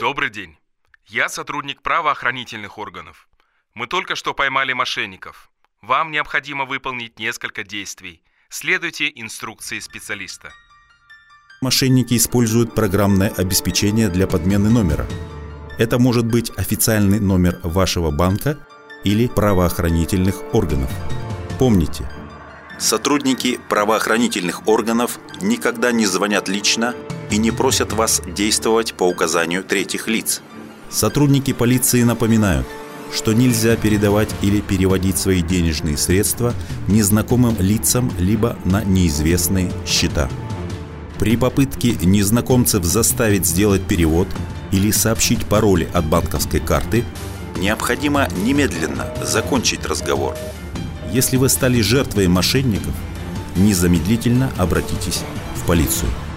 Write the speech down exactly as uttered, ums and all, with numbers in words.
Добрый день. Я сотрудник правоохранительных органов. Мы только что поймали мошенников. Вам необходимо выполнить несколько действий. Следуйте инструкции специалиста. Мошенники используют программное обеспечение для подмены номера. Это может быть официальный номер вашего банка или правоохранительных органов. Помните, сотрудники правоохранительных органов никогда не звонят лично и не просят вас действовать по указанию третьих лиц. Сотрудники полиции напоминают, что нельзя передавать или переводить свои денежные средства незнакомым лицам либо на неизвестные счета. При попытке незнакомцев заставить сделать перевод или сообщить пароли от банковской карты, необходимо немедленно закончить разговор. Если вы стали жертвой мошенников, незамедлительно обратитесь в полицию.